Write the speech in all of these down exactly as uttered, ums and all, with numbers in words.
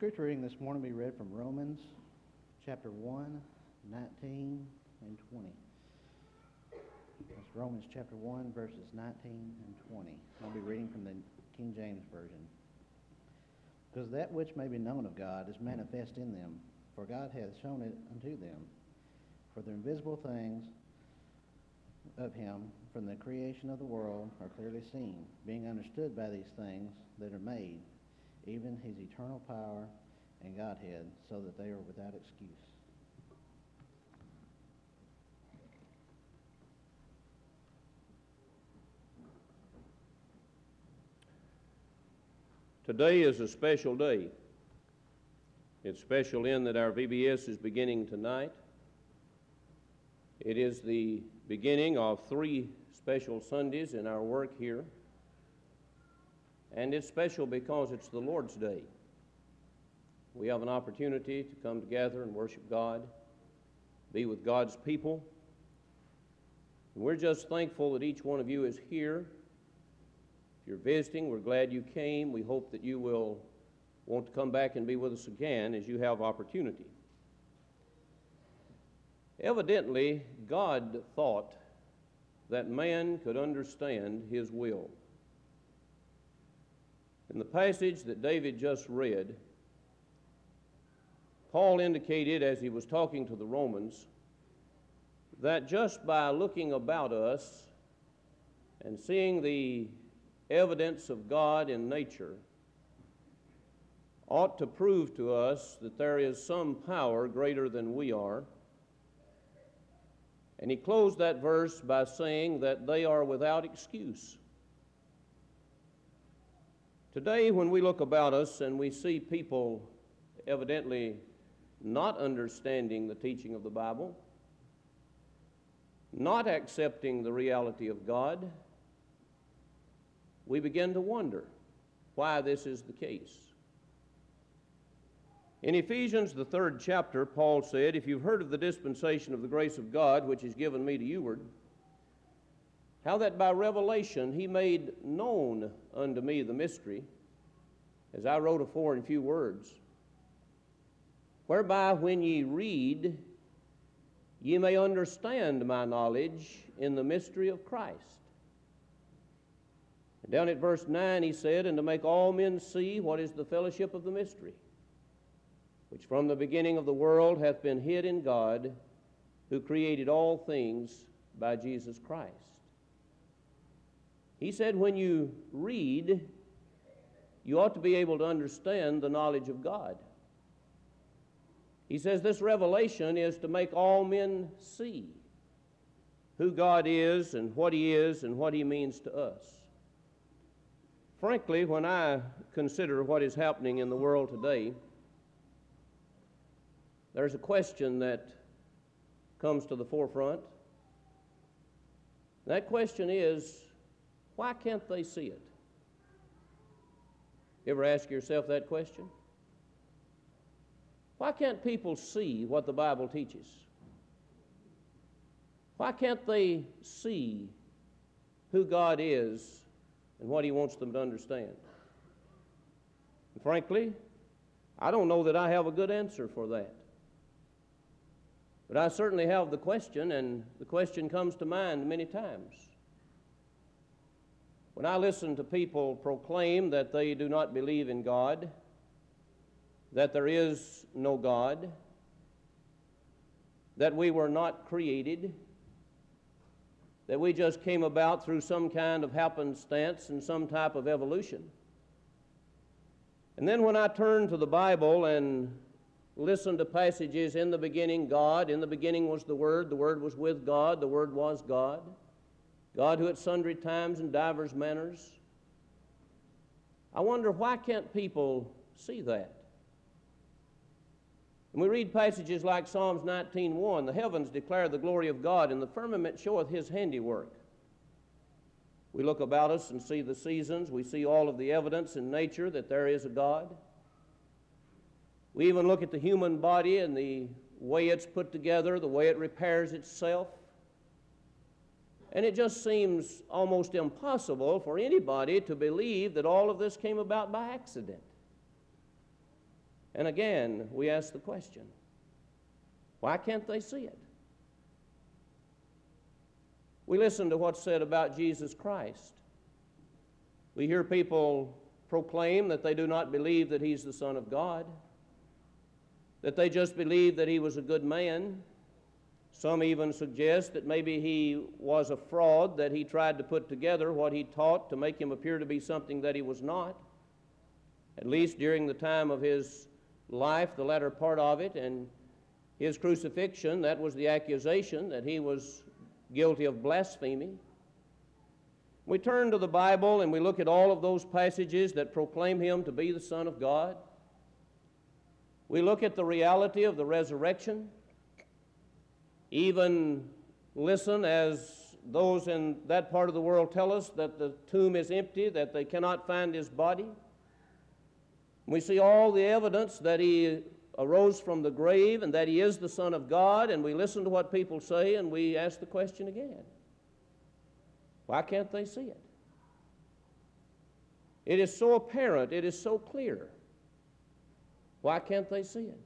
Scripture reading this morning will be read from Romans chapter one, nineteen and twenty. That's Romans chapter one, verses nineteen and twenty. I'll be reading from the King James Version. Because that which may be known of God is manifest in them, for God hath shown it unto them. For the invisible things of him from the creation of the world are clearly seen, being understood by these things that are made, even his eternal power and Godhead, so that they are without excuse. Today is a special day. It's special in that our V B S is beginning tonight. It is the beginning of three special Sundays in our work here. And it's special because it's the Lord's Day. We have an opportunity to come together and worship God, be with God's people. And we're just thankful that each one of you is here. If you're visiting, we're glad you came. We hope that you will want to come back and be with us again as you have opportunity. Evidently, God thought that man could understand his will. In the passage that David just read, Paul indicated as he was talking to the Romans that just by looking about us and seeing the evidence of God in nature ought to prove to us that there is some power greater than we are. And he closed that verse by saying that they are without excuse. Today, when we look about us and we see people evidently not understanding the teaching of the Bible, not accepting the reality of God, we begin to wonder why this is the case. In Ephesians, the third chapter, Paul said, "If you've heard of the dispensation of the grace of God, which is given me to youward, how that by revelation he made known unto me the mystery, as I wrote afore in few words, whereby when ye read, ye may understand my knowledge in the mystery of Christ." And down at verse nine he said, "And to make all men see what is the fellowship of the mystery, which from the beginning of the world hath been hid in God, who created all things by Jesus Christ." He said when you read, you ought to be able to understand the knowledge of God. He says this revelation is to make all men see who God is and what he is and what he means to us. Frankly, when I consider what is happening in the world today, there's a question that comes to the forefront. That question is, why can't they see it? You ever ask yourself that question? Why can't people see what the Bible teaches? Why can't they see who God is and what he wants them to understand? And frankly, I don't know that I have a good answer for that. But I certainly have the question, and the question comes to mind many times. When I listen to people proclaim that they do not believe in God, that there is no God, that we were not created, that we just came about through some kind of happenstance and some type of evolution. And then when I turn to the Bible and listen to passages, in the beginning God, in the beginning was the Word, the Word was with God, the Word was God, God who at sundry times and divers manners, I wonder why can't people see that? And we read passages like Psalms nineteen one, "The heavens declare the glory of God, and the firmament showeth his handiwork." We look about us and see the seasons. We see all of the evidence in nature that there is a God. We even look at the human body and the way it's put together, the way it repairs itself. And it just seems almost impossible for anybody to believe that all of this came about by accident. And again, we ask the question, why can't they see it? We listen to what's said about Jesus Christ. We hear people proclaim that they do not believe that He's the Son of God, that they just believe that He was a good man. Some even suggest that maybe He was a fraud, that He tried to put together what He taught to make Him appear to be something that He was not, at least during the time of His life, the latter part of it, and His crucifixion. That was the accusation, that He was guilty of blasphemy. We turn to the Bible and we look at all of those passages that proclaim Him to be the Son of God. We look at the reality of the resurrection, even listen as those in that part of the world tell us that the tomb is empty, that they cannot find His body. We see all the evidence that He arose from the grave and that He is the Son of God, and we listen to what people say and we ask the question again, why can't they see it? It is so apparent, it is so clear. Why can't they see it?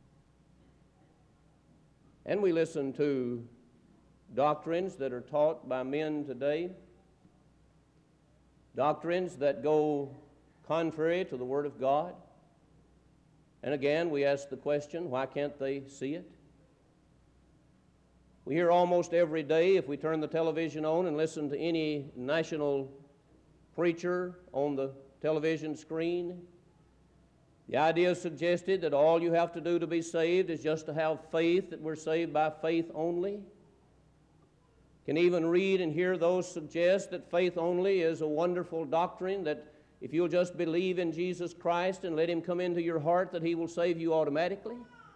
And we listen to doctrines that are taught by men today, doctrines that go contrary to the Word of God. And again, we ask the question, why can't they see it? We hear almost every day, if we turn the television on and listen to any national preacher on the television screen, the idea is suggested that all you have to do to be saved is just to have faith, that we're saved by faith only. Can even read and hear those suggest that faith only is a wonderful doctrine, that if you'll just believe in Jesus Christ and let Him come into your heart, that He will save you automatically.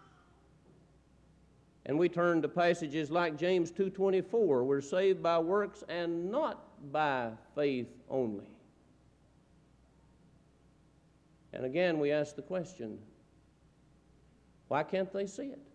And we turn to passages like James two twenty-four, we're saved by works and not by faith only. And again, we ask the question, why can't they see it?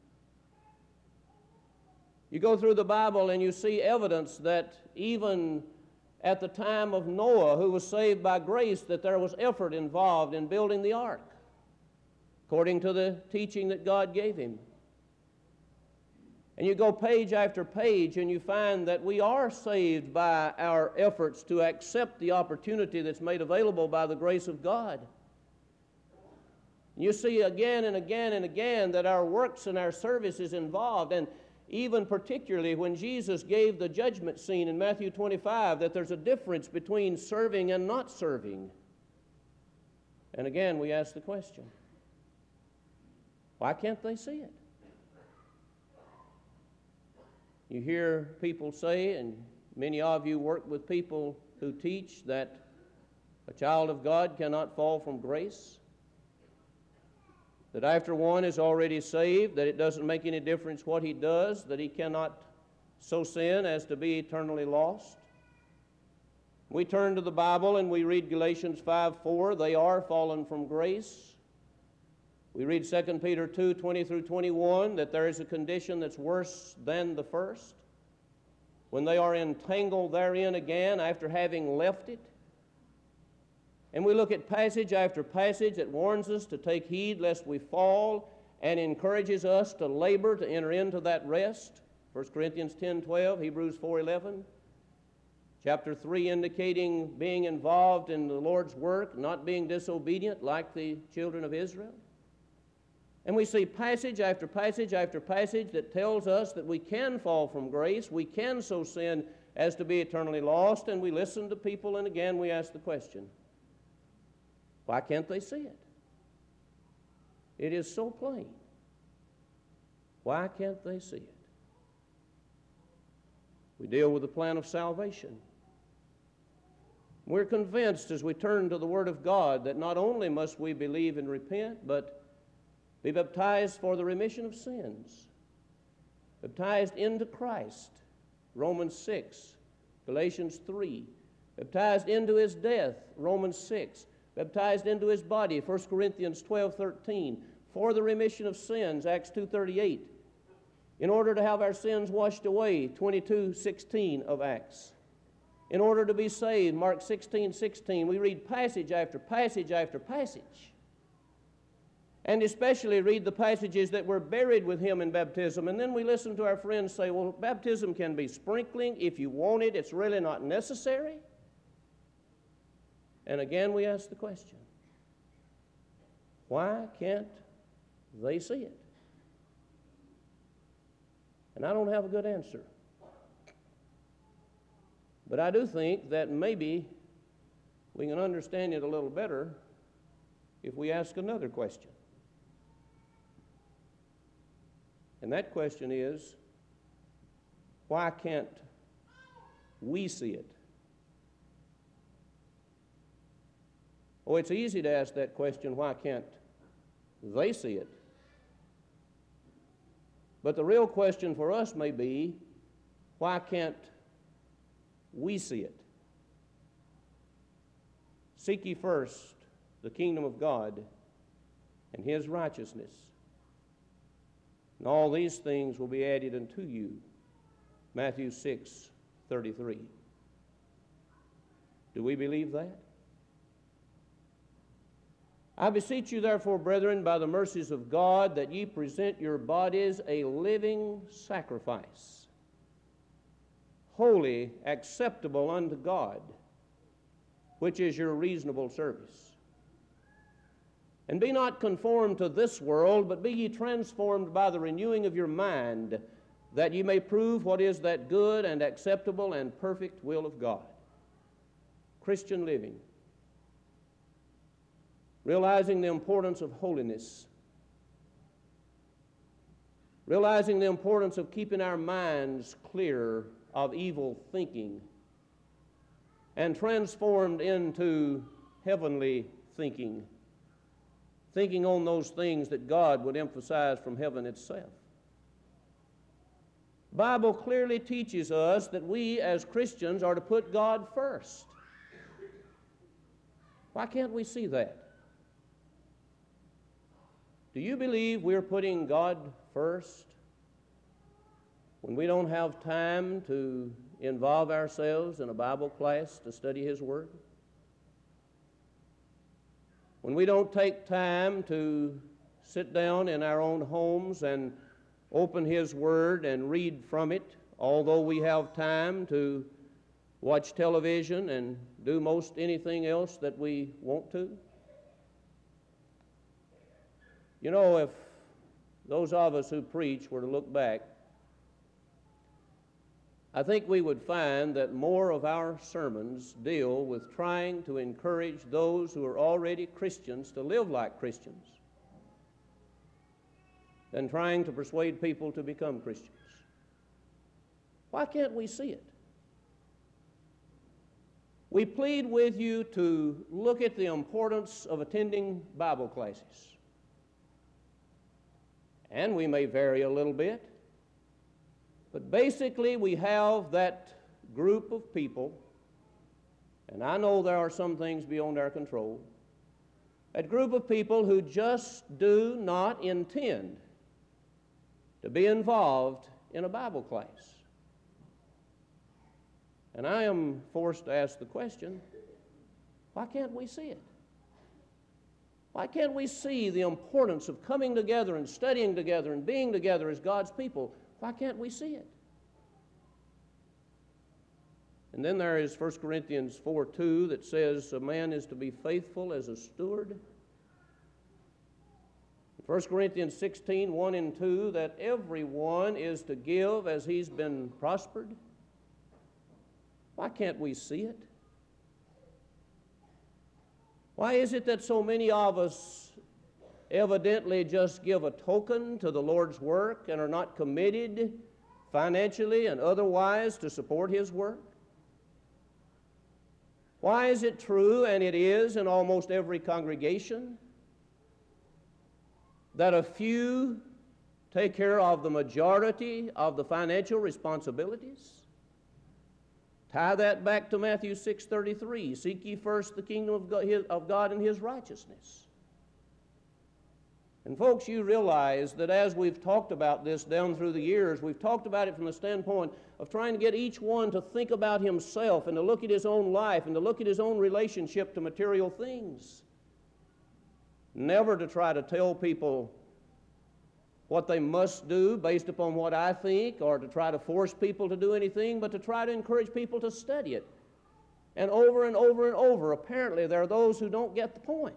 You go through the Bible and you see evidence that even at the time of Noah, who was saved by grace, that there was effort involved in building the ark, according to the teaching that God gave him. And you go page after page and you find that we are saved by our efforts to accept the opportunity that's made available by the grace of God. You see again and again and again that our works and our service is involved, and even particularly when Jesus gave the judgment scene in Matthew twenty-five, that there's a difference between serving and not serving. And again, we ask the question, why can't they see it? You hear people say, and many of you work with people who teach, that a child of God cannot fall from grace, that after one is already saved, that it doesn't make any difference what he does, that he cannot so sin as to be eternally lost. We turn to the Bible and we read Galatians five four, they are fallen from grace. We read Second Peter two twenty through twenty-one, that there is a condition that's worse than the first, when they are entangled therein again after having left it. And we look at passage after passage that warns us to take heed lest we fall, and encourages us to labor to enter into that rest. First Corinthians ten twelve, Hebrews four eleven. Chapter three indicating being involved in the Lord's work, not being disobedient like the children of Israel. And we see passage after passage after passage that tells us that we can fall from grace, we can so sin as to be eternally lost, and we listen to people and again we ask the question, why can't they see it? It is so plain. Why can't they see it? We deal with the plan of salvation. We're convinced as we turn to the Word of God that not only must we believe and repent, but be baptized for the remission of sins, baptized into Christ, Romans six, Galatians three, baptized into His death, Romans six, baptized into His body, First Corinthians twelve thirteen, for the remission of sins, Acts two thirty-eight, in order to have our sins washed away, twenty-two sixteen of Acts, in order to be saved, Mark sixteen sixteen. We read passage after passage after passage. And especially read the passages that were buried with him in baptism. And then we listen to our friends say, well, baptism can be sprinkling if you want it. It's really not necessary. And again we ask the question, why can't they see it? And I don't have a good answer. But I do think that maybe we can understand it a little better if we ask another question. And that question is, why can't we see it? Oh, it's easy to ask that question, why can't they see it? But the real question for us may be, why can't we see it? Seek ye first the kingdom of God and his righteousness, and all these things will be added unto you. Matthew six thirty-three. Do we believe that? I beseech you, therefore, brethren, by the mercies of God, that ye present your bodies a living sacrifice, holy, acceptable unto God, which is your reasonable service. And be not conformed to this world, but be ye transformed by the renewing of your mind, that ye may prove what is that good and acceptable and perfect will of God. Christian living. Realizing the importance of holiness. Realizing the importance of keeping our minds clear of evil thinking and transformed into heavenly thinking. Thinking on those things that God would emphasize from heaven itself. The Bible clearly teaches us that we as Christians are to put God first. Why can't we see that? Do you believe we're putting God first when we don't have time to involve ourselves in a Bible class to study His Word? When we don't take time to sit down in our own homes and open His Word and read from it, although we have time to watch television and do most anything else that we want to? You know, if those of us who preach were to look back, I think we would find that more of our sermons deal with trying to encourage those who are already Christians to live like Christians than trying to persuade people to become Christians. Why can't we see it? We plead with you to look at the importance of attending Bible classes. And we may vary a little bit, but basically we have that group of people, and I know there are some things beyond our control, that group of people who just do not intend to be involved in a Bible class. And I am forced to ask the question, why can't we see it? Why can't we see the importance of coming together and studying together and being together as God's people? Why can't we see it? And then there is First Corinthians four two that says a man is to be faithful as a steward. First Corinthians sixteen one and two, that everyone is to give as he's been prospered. Why can't we see it? Why is it that so many of us evidently just give a token to the Lord's work and are not committed financially and otherwise to support His work? Why is it true, and it is in almost every congregation, that a few take care of the majority of the financial responsibilities? Tie that back to Matthew six thirty-three. Seek ye first the kingdom of God, his, of God and His righteousness. And folks, you realize that as we've talked about this down through the years, we've talked about it from the standpoint of trying to get each one to think about himself and to look at his own life and to look at his own relationship to material things. never to try to tell people what they must do based upon what I think, or to try to force people to do anything, but to try to encourage people to study it. And over and over and over, apparently, there are those who don't get the point.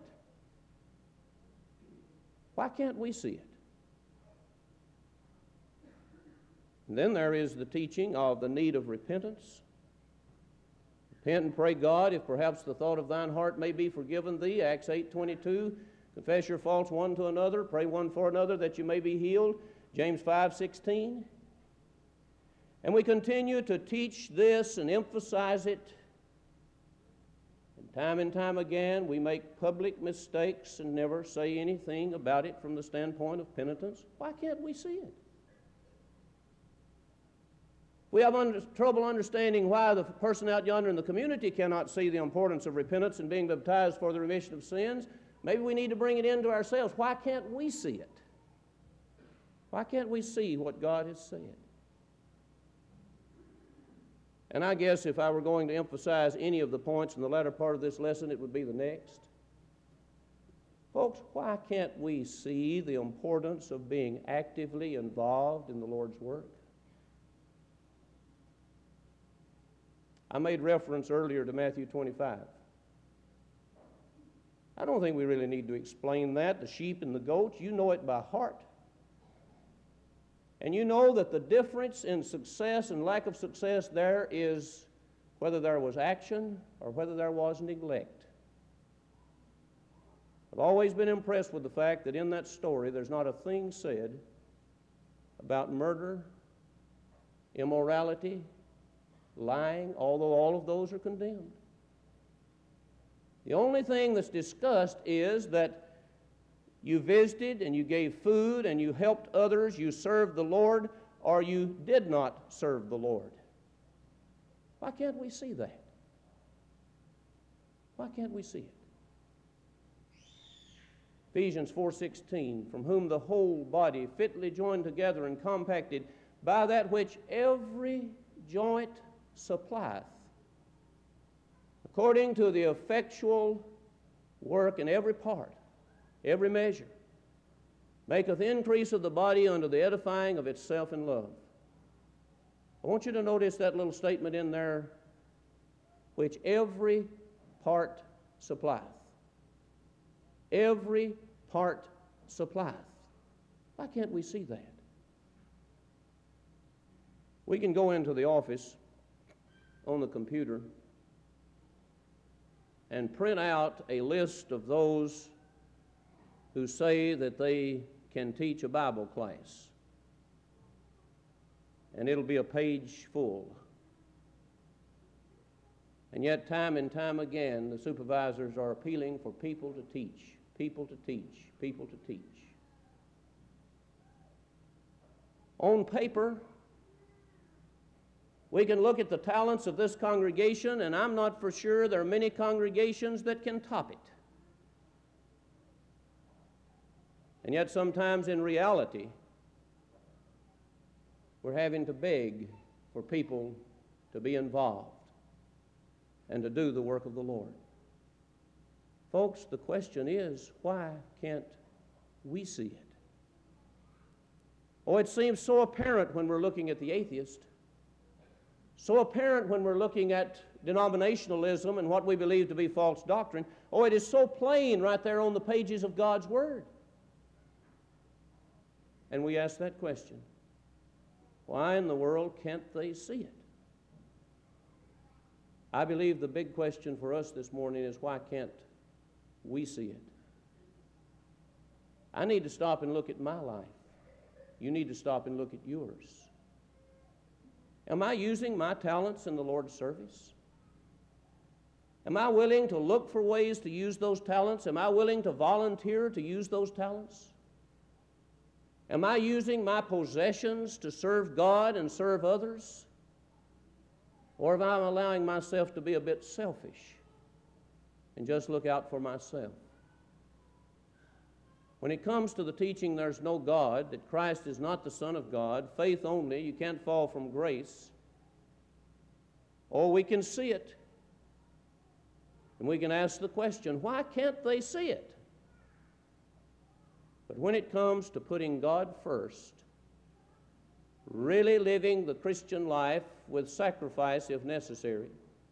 Why can't we see it? And then there is the teaching of the need of repentance. Repent and pray God, if perhaps the thought of thine heart may be forgiven thee, Acts eight twenty-two. Confess your faults one to another, pray one for another that you may be healed, James five sixteen. And we continue to teach this and emphasize it. And time and time again, we make public mistakes and never say anything about it from the standpoint of penitence. Why can't we see it? We have under, trouble understanding why the person out yonder in the community cannot see the importance of repentance and being baptized for the remission of sins. Maybe we need to bring it into ourselves. Why can't we see it? Why can't we see what God has said? And I guess if I were going to emphasize any of the points in the latter part of this lesson, it would be the next. Folks, why can't we see the importance of being actively involved in the Lord's work? I made reference earlier to Matthew twenty-five. I don't think we really need to explain that. The sheep and the goats, you know it by heart. And you know that the difference in success and lack of success there is whether there was action or whether there was neglect. I've always been impressed with the fact that in that story there's not a thing said about murder, immorality, lying, although all of those are condemned. The only thing that's discussed is that you visited and you gave food and you helped others, you served the Lord, or you did not serve the Lord. Why can't we see that? Why can't we see it? Ephesians four sixteen, from whom the whole body fitly joined together and compacted by that which every joint supplieth, according to the effectual work in every part, every measure, maketh increase of the body unto the edifying of itself in love. I want you to notice that little statement in there, which every part supplieth. Every part supplieth. Why can't we see that? We can go into the office on the computer and print out a list of those who say that they can teach a Bible class. And it'll be a page full. And yet, time and time again, the supervisors are appealing for people to teach, people to teach, people to teach. On paper, we can look at the talents of this congregation, and I'm not for sure there are many congregations that can top it. And yet sometimes in reality, we're having to beg for people to be involved and to do the work of the Lord. Folks, the question is, why can't we see it? Oh, it seems so apparent when we're looking at the atheist. So apparent when we're looking at denominationalism and what we believe to be false doctrine. Oh, it is so plain right there on the pages of God's Word. And we ask that question. Why in the world can't they see it? I believe the big question for us this morning is, why can't we see it? I need to stop and look at my life. You need to stop and look at yours. Am I using my talents in the Lord's service? Am I willing to look for ways to use those talents? Am I willing to volunteer to use those talents? Am I using my possessions to serve God and serve others? Or am I allowing myself to be a bit selfish and just look out for myself? When it comes to the teaching there's no God, that Christ is not the Son of God, faith only, you can't fall from grace, or we can see it. And we can ask the question, why can't they see it? But when it comes to putting God first, really living the Christian life with sacrifice if necessary,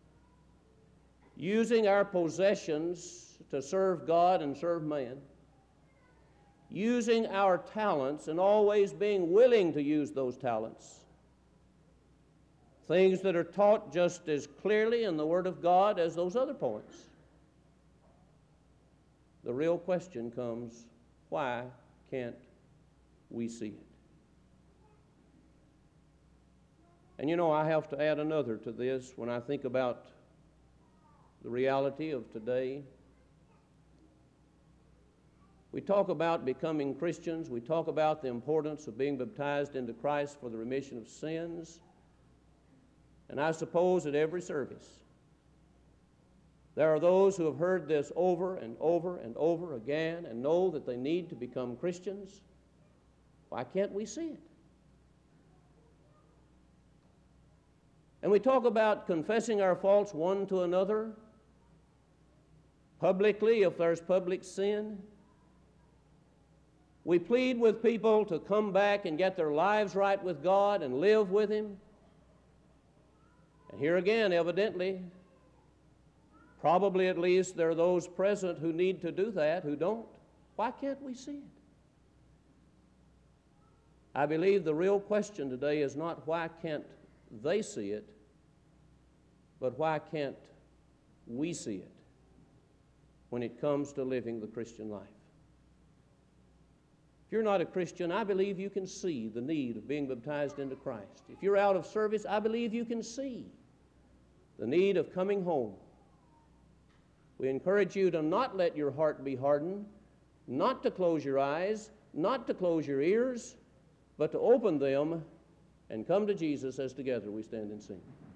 using our possessions to serve God and serve man, using our talents and always being willing to use those talents, things that are taught just as clearly in the Word of God as those other points. The real question comes, why can't we see it? And you know, I have to add another to this when I think about the reality of today. We talk about becoming Christians. We talk about the importance of being baptized into Christ for the remission of sins. And I suppose at every service, there are those who have heard this over and over and over again and know that they need to become Christians. Why can't we see it? And we talk about confessing our faults one to another, publicly if there's public sin. We plead with people to come back and get their lives right with God and live with Him. And here again, evidently, probably at least there are those present who need to do that who don't. Why can't we see it? I believe the real question today is not why can't they see it, but why can't we see it when it comes to living the Christian life? If you're not a Christian, I believe you can see the need of being baptized into Christ. If you're out of service, I believe you can see the need of coming home. We encourage you to not let your heart be hardened, not to close your eyes, not to close your ears, but to open them and come to Jesus as together we stand and sing.